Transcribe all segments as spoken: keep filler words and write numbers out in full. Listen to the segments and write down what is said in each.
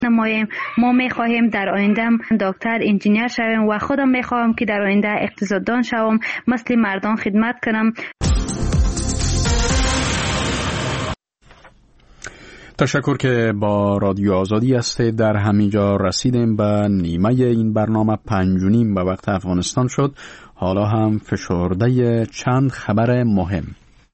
نماییم. ما میخواهیم در آینده دکتر، انجینیر شویم و خودم میخواهم که در آینده اقتصاددان شوم، مثل مردان خدمت کنم. تشکر که با رادیو آزادی هستید. در همینجا رسیدیم به نیمه این برنامه. پنج و نیم به وقت افغانستان شد. حالا هم فشرده چند خبر مهم.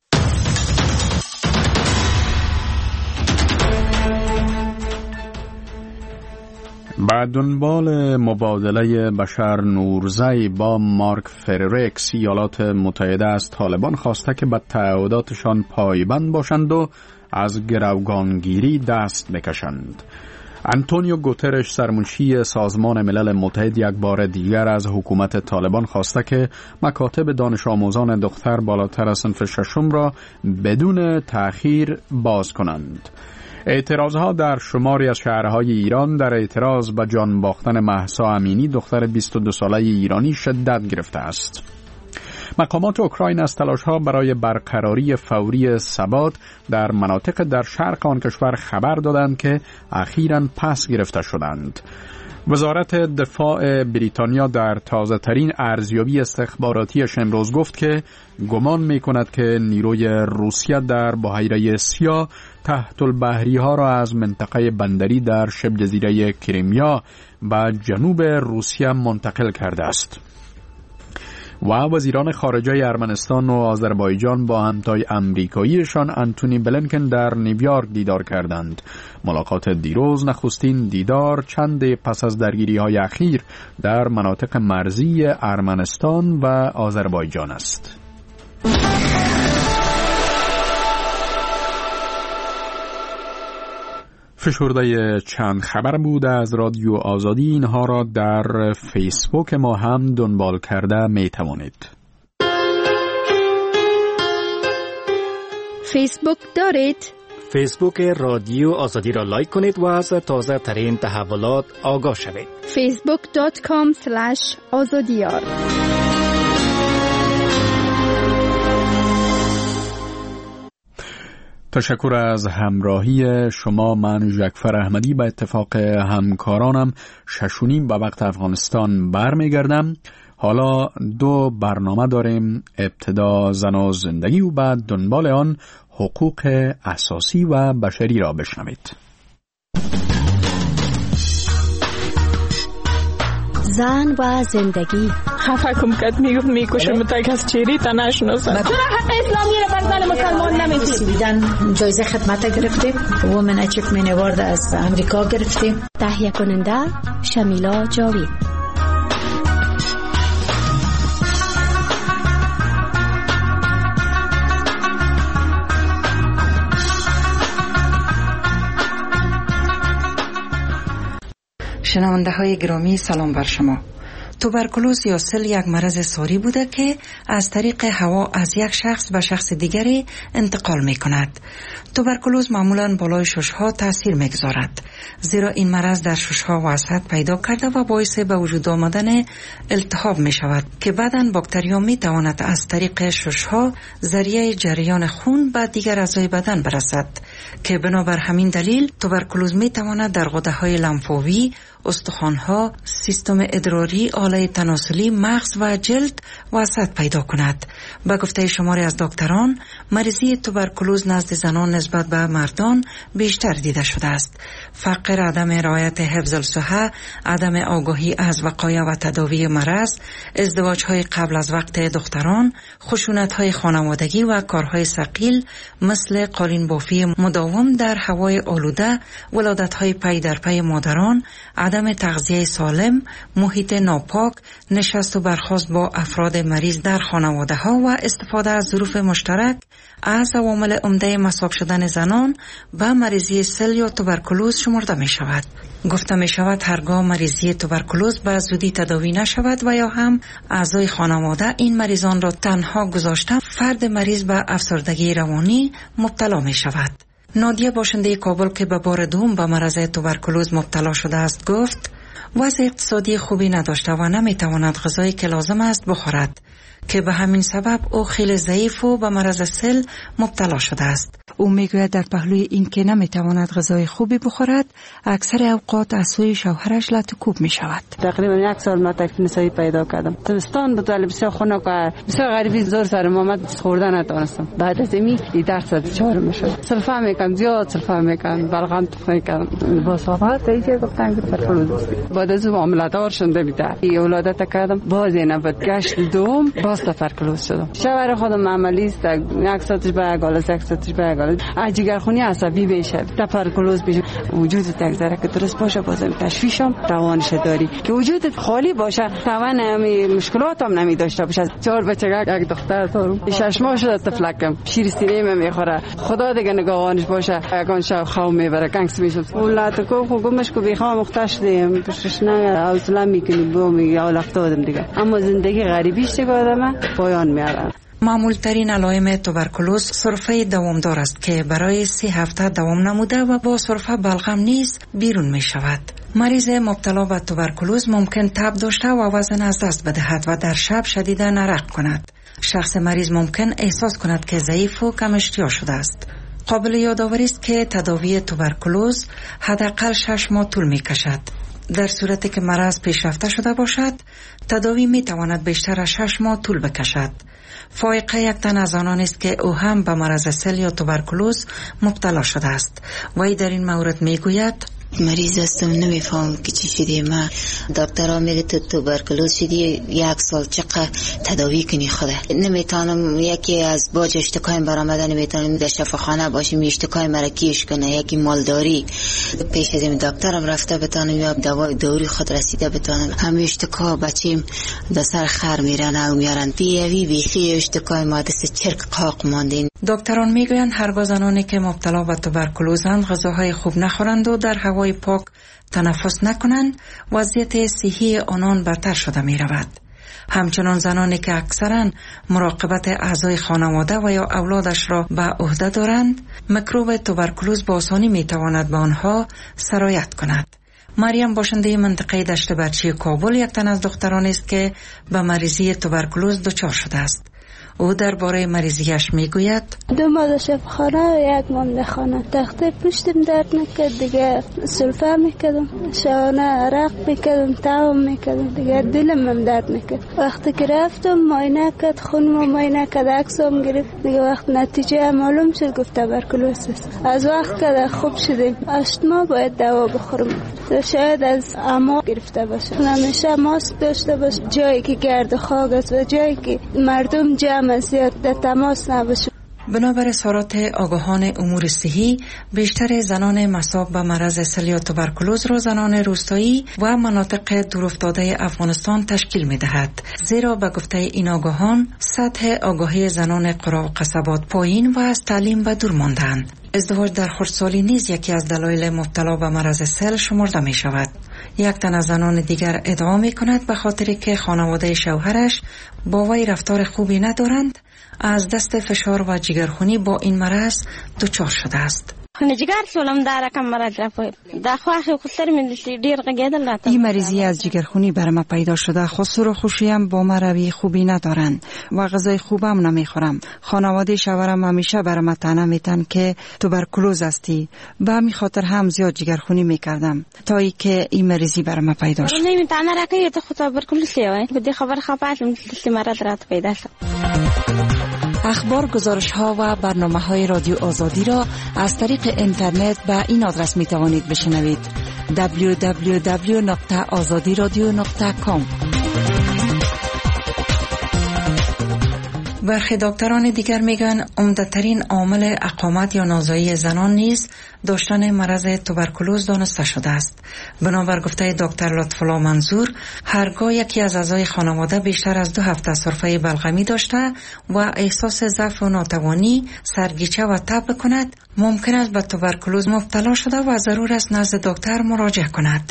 با دنبال مبادله بشار نورزی با مارک فرریکس، ایالات متحده از طالبان خواسته که به تعهداتشان پایبند باشند و از گروگانگیری دست بکشند. آنتونیو گوترش، سرمنشی سازمان ملل متحد، یک بار دیگر از حکومت طالبان خواسته که مکاتب دانش آموزان دختر بالاتر از صنف ششم را بدون تأخیر باز کنند. اعتراضها در شماری از شهرهای ایران در اعتراض به جان باختن مهسا امینی، دختر بیست و دو ساله ایرانی، شدت گرفته است. مقامات اوکراین از تلاش‌ها برای برقراری فوری ثبات در مناطق در شرق آن کشور خبر دادند که اخیراً پس گرفته شدند. وزارت دفاع بریتانیا در تازه ترین ارزیابی استخباراتیش امروز گفت که گمان می کند که نیروی روسیه در بحیره سیاه تحت البحری ها را از منطقه بندری در شبه جزیره کریمیا به جنوب روسیه منتقل کرده است. و وزیران خارجه ارمنستان و آذربایجان با همتای امریکاییشان انتونی بلینکن در نیویورک دیدار کردند. ملاقات دیروز نخستین دیدار چند پس از درگیری های اخیر در مناطق مرزی ارمنستان و آذربایجان است. فشرده چند خبر بود از رادیو آزادی. اینها را در فیسبوک ما هم دنبال کرده می توانید. فیسبوک دارید؟ فیسبوک رادیو آزادی را لایک کنید و از تازه ترین تحولات آگاه شوید. فیسبوک دات کام اسلش آزادیار. تشکر از همراهی شما. من ژکفر احمدی به اتفاق همکارانم ششونیم به وقت افغانستان برمیگردم. حالا دو برنامه داریم. ابتدا زن و زندگی و بعد دنبال آن حقوق اساسی و بشری را بشنوید. زن و زندگی. خفه کم کد میگفت میکشم تا کس چیری تا نشناسم. چرا حق اسلامی را بر زن مسلمان نمیدید؟ بیدن جایزه خدمت گرفتیم. وومن اچیومنت اوارد از امریکا گرفتیم. تهیه کننده شمیلا جاوید. شنونده های گرامی، سلام بر شما. توبرکولوز یا سل یک مرض ساری بوده که از طریق هوا از یک شخص به شخص دیگری انتقال می کند. توبرکولوز معمولاً بالای ششها تاثیر می گذارد، زیرا این مرض در ششها وسعت پیدا کرده و باعث به وجود آمدن التهاب می شود که بعداً باکتریا می تواند از طریق ششها ذریعه جریان خون به دیگر اعضای بدن برسد که بنابر همین دلیل توبرکولوز می تواند در غده های لمفاوی، استخوان‌ها، سیستم ادراری، آله تناسلی، مغز و جلد وسعت پیدا کند. به گفته شماری از دکتران، مریضی توبرکولوز نزد زنان نسبت به مردان بیشتر دیده شده است. فقر، عدم رعایت حفظ الصحه، عدم آگاهی از وقایع و تداوی مرض، ازدواج‌های قبل از وقت دختران، خشونت‌های خانوادگی و کارهای ثقیل مثل قالین بافی مداوم در هوای آلوده، ولادت‌های پی در پی مادران، عدم تغذیه سالم، محیط ناپاک، نشست و برخاست با افراد مریض در خانواده ها و استفاده از ظروف مشترک از عوامل عمده مصاب شدن زنان به مریضی سل یا توبرکولوز شمرده می شود. گفته می شود هرگاه مریضی توبرکولوز به زودی تداوی نشود و یا هم اعضای خانواده این مریضان را تنها گذاشته، فرد مریض به افسردگی روانی مبتلا می شود. نادیه، باشنده کابل که به بار دوم به مرض توبرکولوز مبتلا شده است، گفت وضع اقتصادی خوبی نداشته و نمیتواند غذایی که لازم است بخورد. که به همین سبب او خیلی ضعیف و به مرض سل مبتلا شده است. او میگوید در پهلوی این که نمیتواند غذای خوبی بخورد، اکثر اوقات از سوی شوهرش لطوکوب می شود. تقریبا یک سال ما تکلیف نسایی پیدا کردم. تابستان بود ولی بسیار خنک و بسیار غریبی زور سر محمد خوردن نتونستم. بعد از این درس چهار میشد. سلفا میکنم زیاد سلفا میکنم بلغم تو میکنم با صحبت دیگه گفتن که تبرکلوز. بعد از عملیات آورشنده بیتا. ای ولادت کردم باز اینا بعد گشت دوم باز تبرکلوز شدم. شوهر خودم عملی است. یک ساعتش به گالس یک ساعتش به گالس. جگرخونی عصبی بشه. تبرکلوز بشه. وجود تگذره که درست باشه بازم تشویشم توانش داری که وجود خالی باشه توان همین مشکلات هم نمی داشته باشه. چهار بچه یک دختر تو شش ماه شده طفلکم شیر سینه میخوره خدا دیگه نگاهانش باشه اگه شب خواب میبره گنگس میشه ولات کو خو گمش کو بخوام مختش دیم پشش نه حوصله میکنی بو میگه اولفتادم دیگه اما زندگی غریبیش دیگه آدم پایان میاره. معمول ترین علائم توبرکلوز سرفه دوامدار است که برای سی هفته دوام نموده و با سرفه بلغم نیز بیرون می شود. مریض مبتلا به توبرکلوز ممکن تب داشته و وزن از دست بدهد و در شب شدیداً عرق کند. شخص مریض ممکن احساس کند که ضعیف و کم اشتها شده است. قابل یادآوری است که تداوی توبرکلوز حداقل شش ماه طول می کشد. در صورتی که مرض پیشرفته شده باشد، تداوی می تواند بیشتر از شش ماه طول بکشد. فائقه یک تن از آنان است که او هم به مرض سل یا توبرکلوز مبتلا شده است. وی در این مورد می گوید مریض هستم نمیفهم که چی شده. ما دکترها میگه تو توبرکلوز شدی یک سال چقدر تداوی کنی خوده نمیتونم. یکی از باج اشتکای برآمده نمیتونم در شفاخانه باشیم اشتکای مرا کیش کنه. یکی مالداری پیش از این دکترم رفته بتونم یا دوای دوری خود رسیده بتونم. همه اشتکا بچیم در سر خر میرن او میارن بیوی بیخی اشتکای ما دست چرک قاق ماندین. دکتران میگویند هرگاه زنانی که مبتلا به توبرکلوزند غذاهای خوب نخورند و در هوای پاک تنفس نکنند وضعیت صحی آنان بدتر شده می رود. همچنان زنانی که اکثرا مراقبت اعضای خانواده و یا اولادش را به عهده دارند میکروب توبرکلوز با آسانی می تواند به آنها سرایت کند. مریم باشنده منطقه دشت برچی کابل یک تن از دختران است که به مریضی توبرکلوز دچار شده است. او درباره مریضیش میگوید دو ماه شفاخانه یک ماه خانه تخته پشتم درد نکرد دیگه سلفه میکردم شانه عرق میکردم تعام میکردم دیگه دلم هم درد نکرد. وقتی که رفتم معاینه کرد خونم معاینه کرد عکسم گرفت دیگه وقت نتیجه معلوم شد گفت توبرکلوز است. از وقت که خوب شدیم هشت ماه باید دوا بخورم شاید از اما گرفته باشه. همیشه ماسک داشته باش جایی که گرد و خاک است و جایی که مردم جمع زیاد در تماس نباشه. بنابر اظهارات آگاهان امور صحی بیشتر زنان مصاب به مرض سل یا توبرکلوز را زنان روستایی و مناطق دورافتاده افغانستان تشکیل می دهد. زیرا به گفته این آگاهان سطح آگاهی زنان قرا و قصبات پایین و از تعلیم به دور ماندند. ازدواج در خردسالی نیز یکی از دلایل مبتلا به مرض سل شمرده می شود. یک تن از زنان دیگر ادعا می کند به خاطر که خانواده شوهرش با وی رفتار خوبی ندارند از دست فشار و جگرخونی با این مرض دچار شده است. این مریضی از جگرخونی بر ما پیدا شده. خسور و خوشیم با ما روی خوبی ندارند و غذای خوبم نمیخورم. خانواده شوهرم همیشه بر ما طعنه میتن که توبرکلوز هستی. به همین خاطر هم زیاد جگرخونی میکردم تا ای که این مریضی بر ما پیدا شد. اخبار، گزارش ها و برنامه های رادیو آزادی را از طریق اینترنت به این آدرس می توانید بشنوید: دبلیو دبلیو دبلیو نقطه آزادی رادیو نقطه کام. برخی دکتران دیگر میگن عمده‌ترین عامل اقامت یا نازایی زنان نیز داشتن مرض توبرکلوز دانسته شده است. بنابر گفته دکتر لطف‌الله منظور، هرگاه یکی از اعضای خانواده بیشتر از دو هفته سرفه بلغمی داشته و احساس ضعف و ناتوانی، سرگیچه و تب کند، ممکن است به توبرکلوز مبتلا شده و ضرور است نزد دکتر مراجعه کند.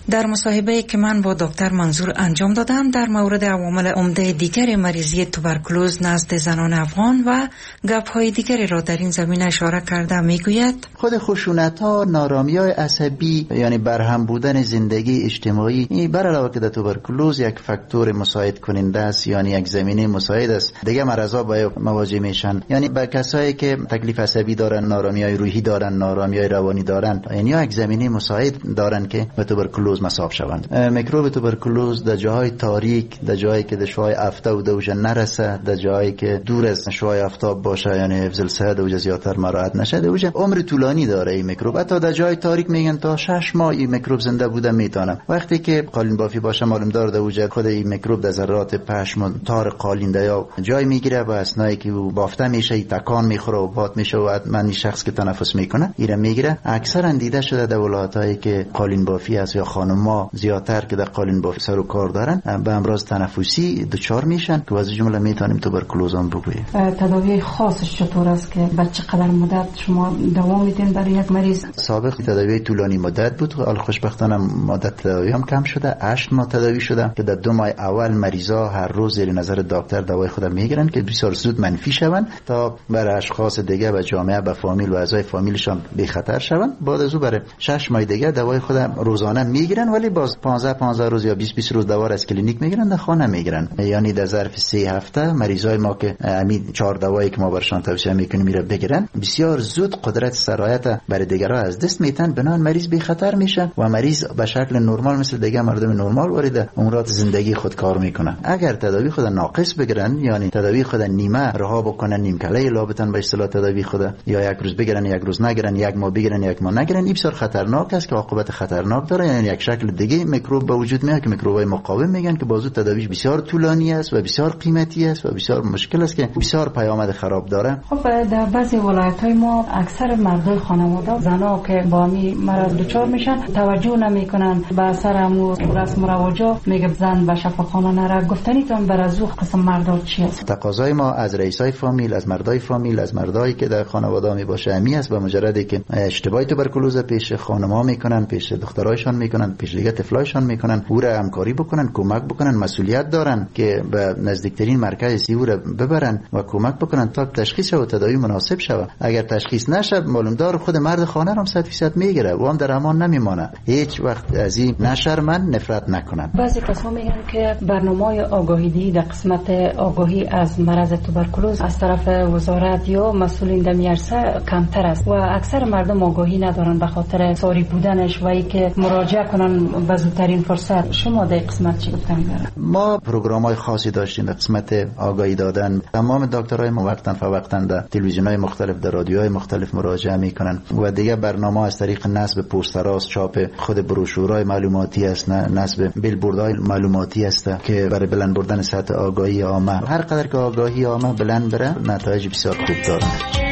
در مصاحبه‌ای که من با دکتر منظور انجام دادم در مورد عوامل عمده دیگر مریضی توبرکلوز نزد زنان افغان و گپ‌های دیگری را در این زمینه اشاره کرده میگوید خود خشونت‌ها، نارامی‌های عصبی، یعنی برهم بودن زندگی اجتماعی، بر علاوه که در توبرکلوز یک فاکتور مساعد کننده است، یعنی یک زمینه مساعد است، دیگه مرضا با مواجه میشن. یعنی با کسایی که تکلیف عصبی دارن، نارامی‌های روحی دارن، نارامی‌های روانی دارن، یعنی یک زمینه مساعد دارن که به توبرکلوز مصاب شوند. میکروب توبرکلوز در جاهای تاریک، در جایی که در شعاع آفتاب دوجه نرسه، در جایی که دور از شعاع آفتاب باشه، یعنی حفظ الصحت دوجه زیادتر مراعات نشه، دوجه عمر طولانی داره این میکروب. حتی در جای تاریک میگن تا شش ماه این میکروب زنده بوده میتونه. وقتی که قالین بافی باشه معلوم دار دوجه خود این میکروب در ذرات پشم و تار قالین یا جای میگیره و اثنایی که بافته میشه تکان میخوره و باد میشه و من شخص که تنفس میکنه ایره میگیره. اکثرا دیده شده در ولایتایی که قالین بافی است یا خانم‌ها زیادتر که در قالین بافی سر و کار دارن به امراض تنفسی دچار میشن که از جمله میتونیم توبرکلوز هم بگوییم. تداوی خاصش چطور است که بعد چقدر مدت شما دوام میدین برای یک مریض؟ سابق تداوی طولانی مدت بود، حال خوشبختانه مدت تداوی هم کم شده، هشت ماه تداوی شده که در دو ماه اول مریضا هر روز زیر نظر دکتر دوای خود میگیرن که بسیار زود منفی شوند تا برای اشخاص دیگه و جامعه و فامیل و اعضای فامیلشان بی خطر شوند. بعد از او برای شش ماه دیگه دوای خود روزانه میگیرن، ولی باز پانزده پانزده روز یا بیست بیست روز دوار از کلینیک میگیرن، در خانه میگیرن. یعنی در ظرف سه هفته مریضای ما که همین چهار دوایی که ما برشان توصیه میکنیم میره بگیرن، بسیار زود قدرت سرایت برای دیگرها از دست میتن، بنان مریض بی خطر میشه و مریض به شکل نرمال مثل دیگه مردم نرمال وارد امورات زندگی خود کار میکنه. اگر تداوی خود ناقص بگیرن، یعنی تداوی خود نیمه رها بکنن، نیم کله لابتن به اصطلاح تداوی خود، یا یک روز بگیرن یک روز نگیرن، یک ماه بگیرن یک ماه نگیرن، این بسیار خطرناک است که عاقبت خطرناک داره. یعنی یک شکل دیگه میکروب به وجود میاد که میکروبای مقاوم میگن که بازو تداویش بسیار طولانی است و بسیار قیمتی است و بسیار مشکل است که بسیار پیامد خراب داره. خب در بعضی ولایت‌های ما اکثر مردای خانواده زنا که با می مرض دچار میشن توجه نمیکنن به اثر امور رسم و رواجا، میگه زن به شفاخانه نره. گفتنیتون بر از او قسم مردا چی است؟ تقاضای ما از رئیسای فامیل، از مردای فامیل، از مردایی که در خانواده می باشه امی است، به مجردی که اشتباه توبرکلوز پیش خانم‌ها میکنن، پیش دخترایشان میکنن، پیش دیگه طفلایشان میکنن، او را همکاری بکنن، کمک بکنن، مسئولیت دارن که به نزدیکترین مرکز سیو را ببرن و کمک بکنن تا تشخیص و تداوی مناسب شود. اگر تشخیص نشه معلوم دار خود مرد خانه هم صد درصد میگیره و هم در امان نمیمانه. هیچ وقت از این نشرمن نفرت نکنن. بعضی کسا میگن که برنامه آگاهی در قسمت آگاهی از مرض توبرکلوز از طرف وزارت یا مسئولین در میارسه کمتر است و اکثر مردم آگاهی ندارن به خاطر ساری بودنش و اینکه مراجعه کنن به زودترین فرصت. شما در قسمت چی گفتنی دارید؟ ما پروگرام‌های خاصی داشتیم در قسمت آگاهی دادن. تمام دکترای ما وقتاً فوقتاً در تلویزیون‌های مختلف، در رادیوهای مختلف مراجعه میکنن و دیگه برنامه از طریق نصب پوستراست، چاپ خود بروشورهای معلوماتی است، نصب بیلبوردهای معلوماتی است که برای بلند بردن سطح آگاهی عامه. هر قدر که آگاهی عامه بلند بره نتایج بسیار خوب داره.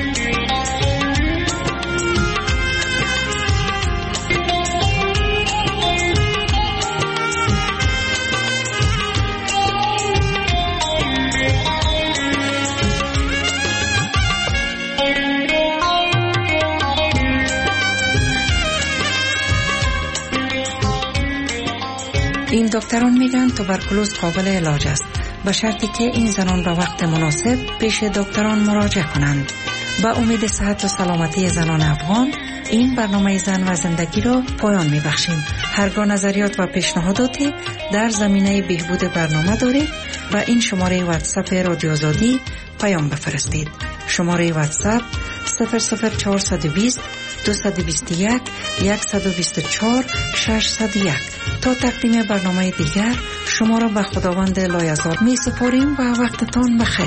این دکتران میگن توبرکلوز قابل علاج است به شرطی که این زنان به وقت مناسب پیش دکتران مراجعه کنند. با امید صحت و سلامتی زنان افغان این برنامه زن و زندگی را پایان میبخشیم. هرگاه نظریات و پیشنهاداتی در زمینه بهبود برنامه دارید و این شماره واتساپ رادیو آزادی پیام بفرستید. شماره واتساپ صفر صفر چهارصد و بیست دویست و بیست و یک صد و بیست و چهار ششصد و یک. تا تقدیم برنامه دیگر شما را به خداوند لایزال می سپاریم و وقتتان بخیر.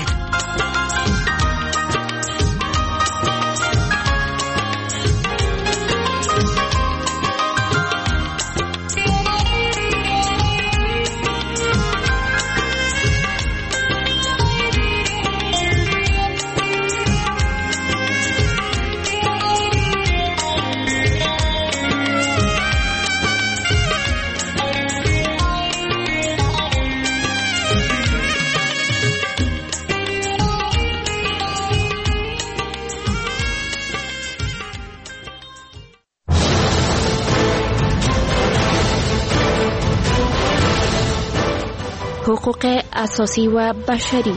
حقوق اساسی و بشری.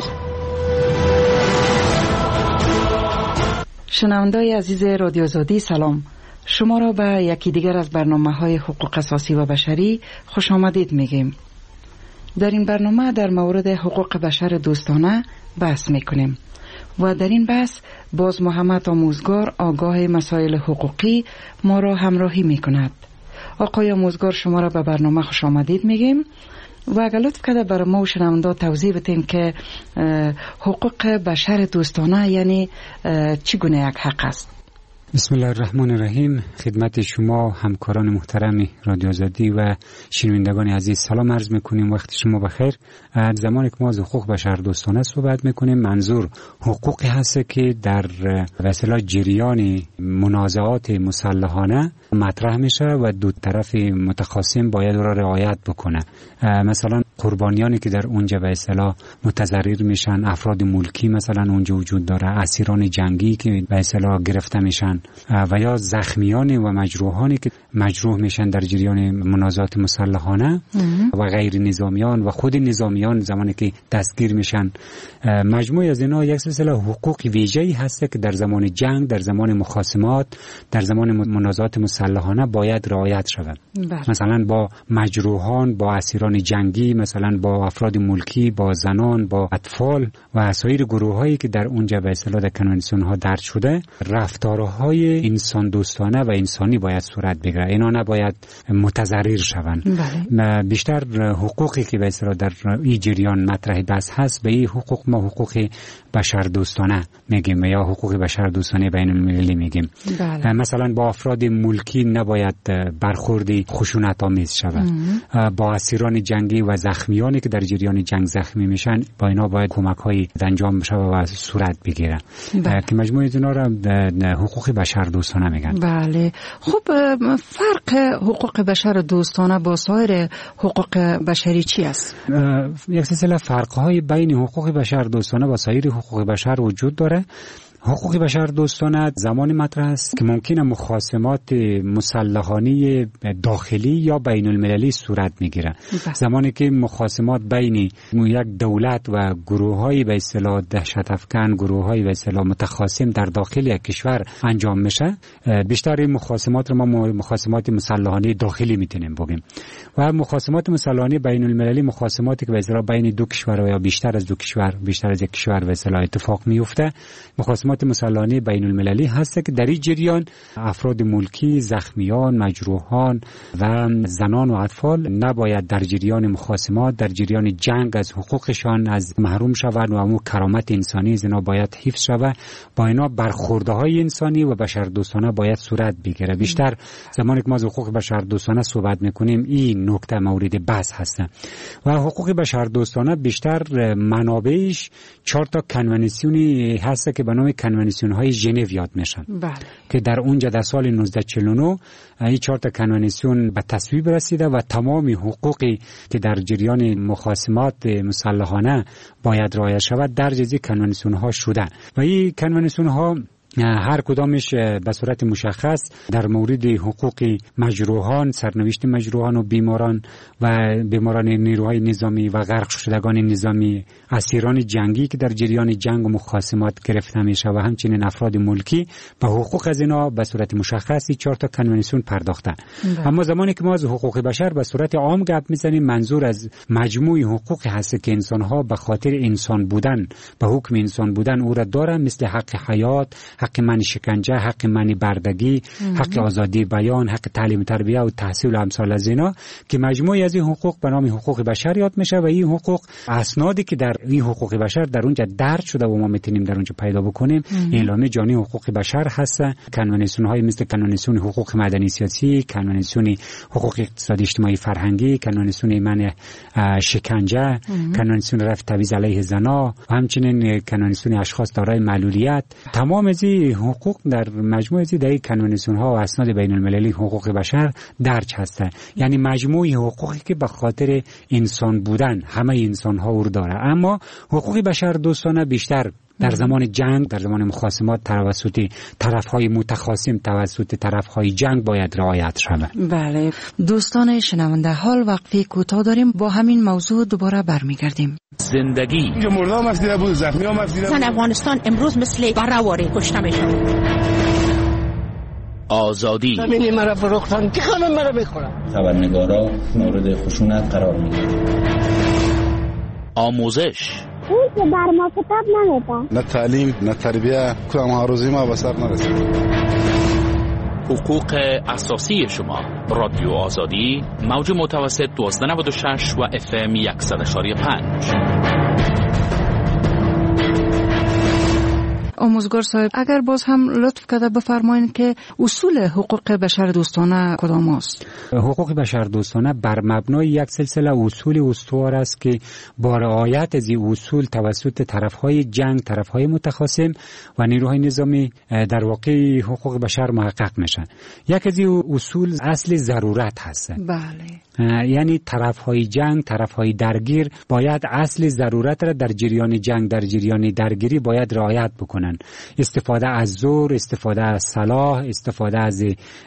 شنوندای عزیز رادیو آزادی سلام، شما را به یکی دیگر از برنامه های حقوق اساسی و بشری خوش آمدید میگیم. در این برنامه در مورد حقوق بشر دوستانه بحث میکنیم و در این بحث باز محمد آموزگار آگاه مسائل حقوقی ما را همراهی میکند. آقای آموزگار شما را به برنامه خوش آمدید میگیم و اگر لطف کرده برای ما و شنونده توضیح بدین که حقوق بشر دوستانه یعنی چگونه یک حق است؟ بسم الله الرحمن الرحیم. خدمت شما همکاران محترم رادیو آزادی و شنوندگان عزیز سلام عرض میکنیم. وقت شما بخیر. زمانی که ما از حقوق بشر دوستانه صحبت میکنیم منظور حقوقی هست که در وسیله جریان منازعات مسلحانه مطرح میشه و دو طرف متخاصم باید را رعایت بکنه. مثلا قربانیانی که در اونجا به اصطلاح متضرر میشن، افراد ملکی مثلا اونجا وجود داره، اسیران جنگی که به اصطلاح گرفته میشن و یا زخمیان و مجروحانی که مجروح میشن در جریان منازعات مسلحانه و غیر نظامیان و خود نظامیان زمانی که دستگیر میشن. مجموعه از اینا یک سلسله حقوق ویژه‌ای هست که در زمان جنگ، در زمان مخاصمات، در زمان منازعات مسلحانه باید رعایت شود. مثلا با مجروحان، با اسیران جنگی، مثلا با افراد ملکی، با زنان، با اطفال و سایر گروه‌هایی که در اونجا به اصطلاح در کنوانسیون ها درج شده، رفتارهای انسان دوستانه و انسانی باید صورت بگیره. اینا نباید متضرر شوند. بله. بیشتر حقوقی که به اصطلاح در این جریان مطرح بحث هست به این حقوق ما حقوق بشر دوستانه میگیم یا حقوق بشر دوستانه بین المللی میگیم. بله. مثلا با افراد ملکی نباید برخوردی خشونت آمیز شود. با اسیران جنگی و زخمیانی که در جریان جنگ زخمی میشن با اینا باید کمک‌های انجام بشه و صورت بگیره. بله. که مجموعه اینا را حقوق بشر دوستانه میگن. بله. خب فرق حقوق بشر دوستانه با سایر حقوق بشری چی است؟ یک سلسله فرق‌های بین حقوق بشر دوستانه و سایر حقوق بشر وجود داره. حقوق بشر دوستانه زمانی مطرح است که ممکنه مخاصمات مسلحانه داخلی یا بین المللی صورت میگیره. زمانی که مخاصمات بین یک دولت و گروه‌های به اصطلاح دهشت افکن، گروه‌های به اصطلاح متخاصم در داخل یک کشور انجام میشه، بیشتر مخاصمات رو ما مخاصمات مسلحانه داخلی میتونیم بگیم. و مخاصمات مسلحانه بین المللی مخاصماتی که به اصطلاح بین دو کشور یا بیشتر از دو کشور، بیشتر از یک کشور به اصطلاح اتفاق میفته. مخاصمات مسلحانه بین المللی هست که در این جریان افراد ملکی، زخمیان، مجروحان و زنان و اطفال نباید در جریان مخاصمات، در جریان جنگ از حقوقشان از محروم شوند و امو کرامت انسانی از اینا باید حفظ شود. با اینا برخوردهای انسانی و بشر دوستانه باید صورت بگیره. بیشتر زمانی که ما از حقوق بشر دوستانه صحبت میکنیم این نکته مورد بحث هست. و حقوق بشر دوستانه بیشتر منابعش چهار تا کنوانسیونی هست که به نام کنوانسیون های ژنو یاد میشن. بله. که در اونجا در سال نوزده چهل و نه این چهار تا کنوانسیون به تصویب رسیده و تمام حقوقی که در جریان مخاصمات مسلحانه باید رعایت شود در جزی کنوانسیون ها شده و این کنوانسیون ها هر کدامش به صورت مشخص در مورد حقوق مجروحان، سرنوشت مجروحان و بیماران و بیماران نیروهای نظامی و غرق شدگان نظامی، اسیران جنگی که در جریان جنگ و مخاصمات گرفته میشه و همچنین افراد ملکی به حقوق از اینا به صورت مشخصی چهار تا کنوانسیون پرداخته. اما زمانی که ما از حقوق بشر به صورت عام گپ میزنیم منظور از مجموعه حقوق هست که انسان ها به خاطر انسان بودن، به حکم انسان بودن او را دارن، مثل حق حیات، حق منع شکنجه، حق منع بردگی، حق آزادی بیان، حق تعلیم تربیه و تحصیل و امثال از اینا که مجموعی از این حقوق به نام حقوق بشر یاد میشه و این حقوق اسنادی که در این حقوق بشر در اونجا درج شده و ما میتونیم در اونجا پیدا بکنیم اعلامیه جهانی حقوق بشر هست. کنوانسیون های مثل کنوانسیون حقوق مدنی سیاسی، کنوانسیون حقوق اقتصادی اجتماعی فرهنگی، کنوانسیون منع شکنجه، کنوانسیون رفع تبعیض علیه زنان و همچنین کنوانسیون اشخاص دارای معلولیت. تمام از حقوق در مجموعه از این کنوانسیون ها و اسناد بین المللی حقوق بشر درج هسته. یعنی مجموعه حقوقی که به خاطر انسان بودن همه انسان ها رو داره. اما حقوق بشر دوستانه بیشتر در زمان جنگ، در زمان مخاصمات توسط طرفهای متخاصم توسط طرفهای جنگ باید رعایت شود. بله دوستان شنونده، حال وقفه کوتاه داریم، با همین موضوع دوباره برمیگردیم. زندگی مردم مسئله بود، زخمی ها مسئله بود. زن افغانستان امروز مثل برآواره کشته میشه. آزادی زمین مرا فروختن، که خانم مرا بخورم. خبرنگارا مورد خشونت قرار میگیرن. آموزش اون که بر ما کتاب نمیدن، نه تعلیم نه تربیه، کدام آرزوی ما به سر نرسید. حقوق اساسی شما. رادیو آزادی، موج متوسط دوازده نود و شش و اف ام صد و یک و پنج. آموزگار صاحب، اگر باز هم لطف کرده بفرمایید که اصول حقوق بشر دوستانه کدام است؟ حقوق بشر دوستانه بر مبنای یک سلسله اصول استوار است که با رعایت از این اصول توسط طرفهای جنگ، طرفهای متخاصم و نیروهای نظامی در واقع حقوق بشر محقق میشن. یک از این اصول اصل ضرورت هست. بله. یعنی طرفهای جنگ، طرفهای درگیر باید اصل ضرورت را در جریان جنگ، در جریان درگیری باید رعایت بکنن. استفاده از زور، استفاده از سلاح، استفاده از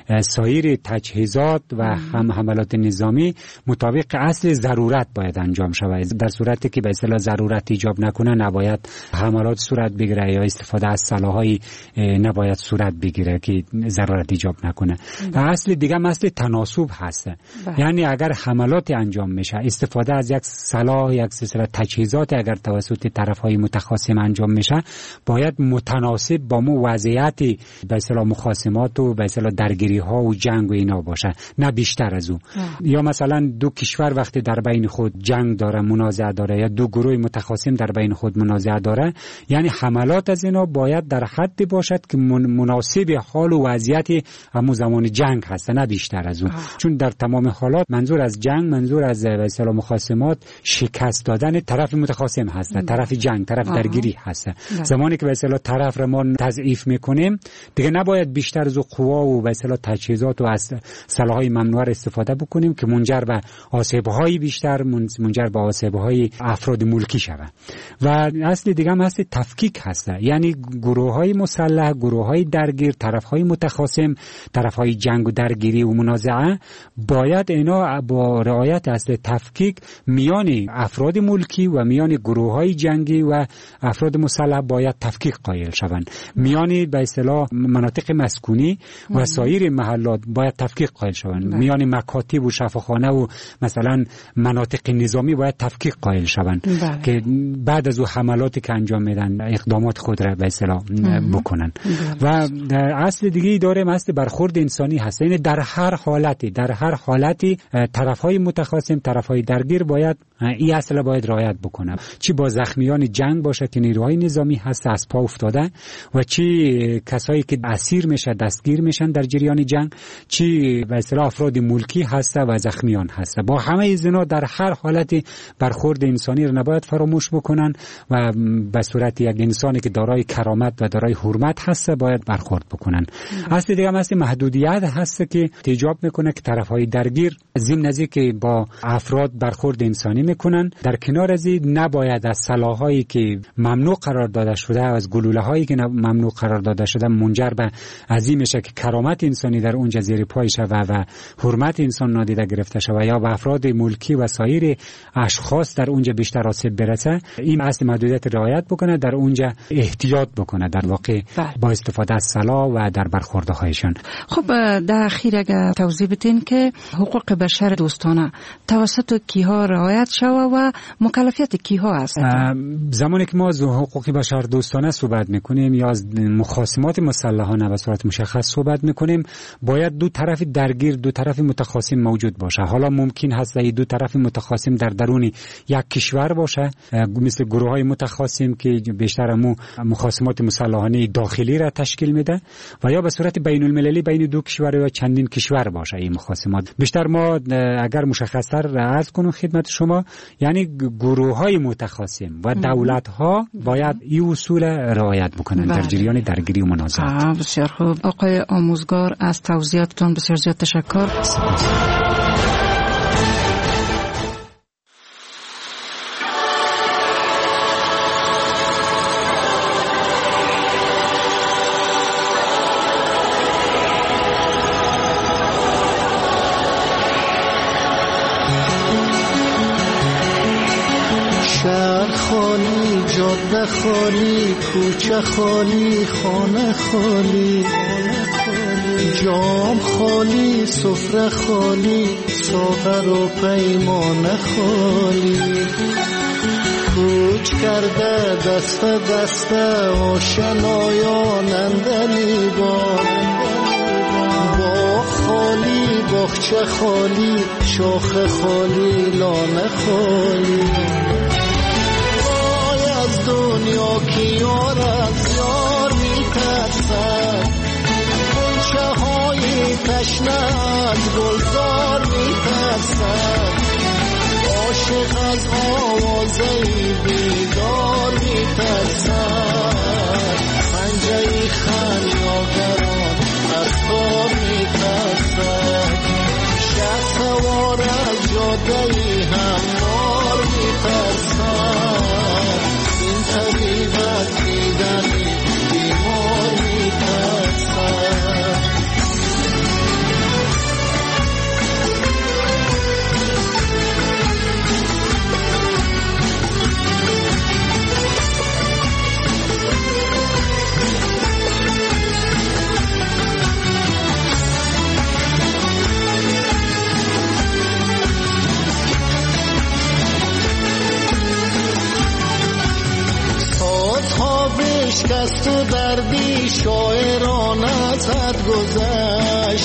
سایر تجهیزات و هم حملات نظامی مطابق اصل ضرورت باید انجام شود. در صورتی که به اصطلاح ضرورت ایجاب نکنه نباید حملات صورت بگیره یا استفاده از سلاح‌های نباید صورت بگیره که ضرورت ایجاب نکنه. اصل دیگه اصل تناسب هست. یعنی اگر حملات انجام میشه، استفاده از یک سلاح، یک سلسله تجهیزات اگر توسط طرف‌های متخاصم انجام میشه، باید متناسب با مو وضعیت به اصطلاح مخاصمات و به اصطلاح درگیری ها و جنگ و اینا باشه، نه بیشتر از او. یا مثلا دو کشور وقتی در بین خود جنگ داره، منازعه داره، یا دو گروه متخاصم در بین خود منازعه داره، یعنی حملات از اینا باید در حدی باشد که مناسب حال و وضعیت همون زمان جنگ هست، نه بیشتر از اون. چون در تمام حالات منظور از جنگ، منظور از به اصطلاح مخاصمات شکست دادن طرف متخاصم هست، طرف جنگ، طرف آه. درگیری هست. آه. زمانی که به اصطلاح طرف را ما تضعیف میکنیم، دیگه نباید بیشتر از قوا و به اصطلاح تجهیزات و از سلاح‌های ممنوعه استفاده بکنیم که منجر به آسیب‌های بیشتر، منجر به آسیب‌های افراد ملکی شود. و اصل دیگه هم اصل تفکیک هست، یعنی گروه‌های مسلح، گروه‌های درگیر، طرف‌های متخاصم، طرف‌های جنگ و درگیری و منازعه باید اینا با رعایت اصل تفکیک میان افراد ملکی و میان گروه‌های جنگی و افراد مسلح باید تفکیک قائل شوند. میان به اصطلاح مناطق مسکونی و سایر محلات باید تفکیک قائل شوند. میان مکاتب و شفاخانه و مثلا مناطق نظامی باید تفکیک قائل شوند که بعد از او حملاتی که انجام میدن اقدامات خود را به اصطلاح بکنن. و اصل دیگه داره اصل برخورد انسانی هست. یعنی در هر حالتی، در هر حالتی طرفهای متخاصم، طرفهای درگیر باید این اصل باید رعایت بکنن. چی با زخمیان جنگ باشه که نیروهای نظامی هست از پا افتاده، و چی کسایی که اسیر میشه، دستگیر میشن در جریان جنگ، چی به اصطلاح افراد ملکی هست و زخمیان هست. با همه اینا در هر حالتی برخورد انسانی رو نباید فراموش بکنن و به صورت یک انسانی که دارای کرامت و دارای حرمت هست باید برخورد بکنن. اصل دیگه هم اصل محدودیت هست که ایجاب میکنه که طرفهای درگیر ضمن از که با افراد برخورد انسانی میکنن، در کنار از این نباید از سلاحایی که ممنوع قرار داده شده، از گلوله هایی که ممنوع قرار داده شده منجر به عظیم میشه که کرامت انسانی در اونجا زیر پای شود و حرمت انسان نادیده گرفته شود یا به افراد ملکی و سایر اشخاص در اونجا بیشتر آسیب برسه. این اصل محدودیت رعایت بکنه، در اونجا احتیاط بکنه در واقع با استفاده از سلاح و در برخوردهایشان. خب در اخیر اگه توضیح بدین که حقوق بشر دوستانه توسط کیها رعایت شود و مکلفیت کیها است؟ زمانی که ما از حقوق بشر دوستانه صحبت میکنیم یا از مخاصمات مسلحانه به صورت مشخص صحبت میکنیم، باید دو طرف درگیر، دو طرف متخاصم موجود باشه. حالا ممکن هست این دو طرف متخاصم در درون یک کشور باشه، مثل گروه های متخاصم که بیشتر همو مخاصمات مسلحانه داخلی را تشکیل میده، و یا به صورت بین المللی بین دو کشور یا چندین کشور باشه این مخاصمات. بیشتر ما اگر مشخصتر عرض کنم خدمت شما، یعنی گروه های متخاصم و دولت ها باید این اصول رعایت بکنن در جریان درگیری و منازعات. بسیار خوب آقای آموزگار، از توضیحاتتون بسیار زیاد تشکر. شهر خالی، جاده خالی، کوچه خالی، خانه خالی، جام خالی، سفره خالی، ساغر و پیمانه خالی. کوچ کرده دست دست آشنایان اندلی با باغ خالی، باغچه خالی، شاخ خالی، لانه خالی. وای از دنیا که یار از یار میترسد، غنچه های تشنه از گلزار میترسد، عاشق از آوازه بیدار میترسد، پنجه خمیازگران از کار میترسد، شهر سوار از جاده هموار میترسد، این طبیب از دیدن بیمار میترسد. شکست و دردی شاعرانه زد گذشت،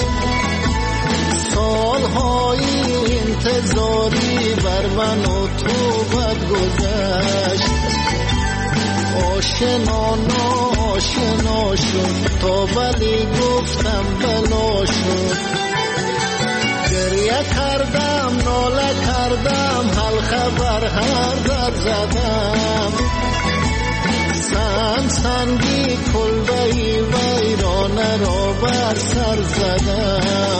سالهای انتظاری بر من و تو بد گذشت، آشنا ناشنا شد تا بلی گفتم بلا شد، گریه کردم ناله کردم حلقه بر هر در زدم، سن سنگی کلبهی ویرانه را بر سر زدم،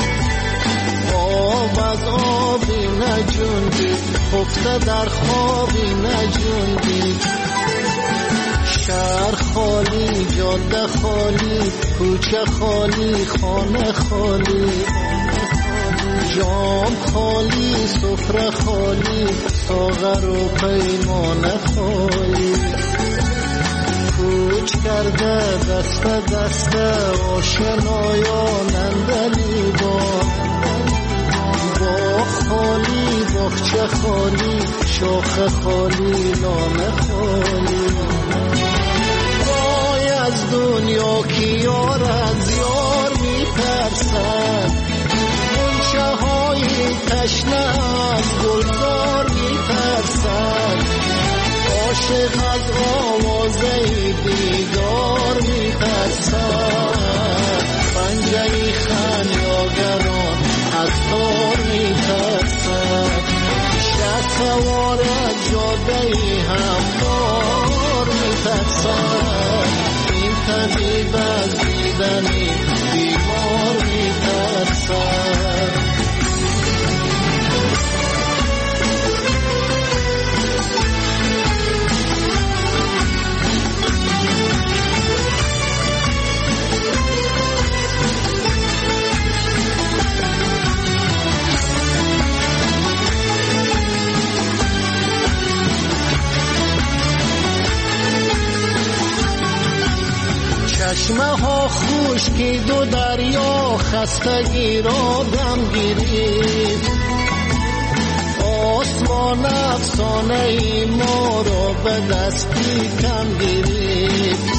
آب از آبی نجوندید خفته در خوابی نجوندید، شهر خالی، جاده خالی، کوچه خالی، خانه خالی، جام خالی، سفره خالی، ساغر و پیمانه خالی. کوچ کرده دست دست آشنایان اندلی با باغ خالی، باغچه خالی، شاخ خالی، لانه خالی. وای از دنیا که یار از یار میترسد، غنچه های تشنه از گلزار میترسد، عاشق از آوازه دیدار میترسد، پنجه خمیازگران از تار میترسد، شهر سوار از جاده هموار میترسد، این طبیب از دیدن بیمار میترسد. چشمه ها خشکید و دریا خستگی را دم گرفت، آسمان افسانه ای ما را به دستی کم گرفت،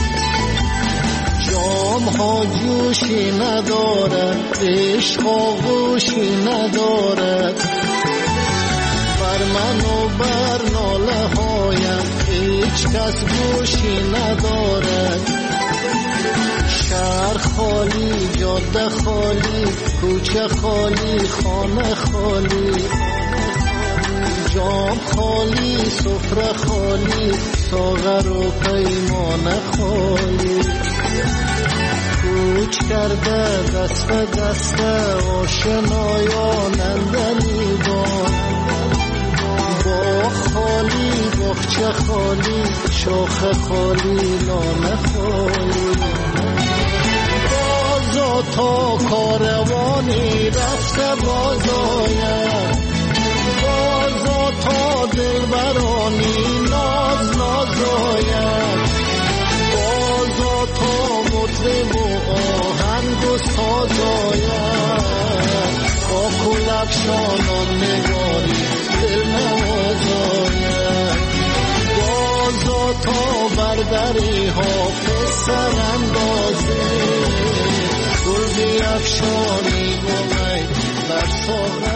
جام ها جوشی ندارد، عشق آغوشی ندارد، بر من و بر ناله هایم هیچ کس گوشی ندارد، شهر خالی، جاده خالی، کوچه خالی، خانه خالی، جام خالی، سفره خالی، ساغر و پیمانه خالی. کوچ کرده دست دست آشنایان اندلی با باغ خالی، باغچه خالی، شاخ خالی، لانه خالی. بازا تا کاروانی رفته باز آید، بازا تا دلبرانی افشانان نگاری دل نوازاید بازا تا بردری حافظ سر اندازه گل بی افشانی گمی بر ساغر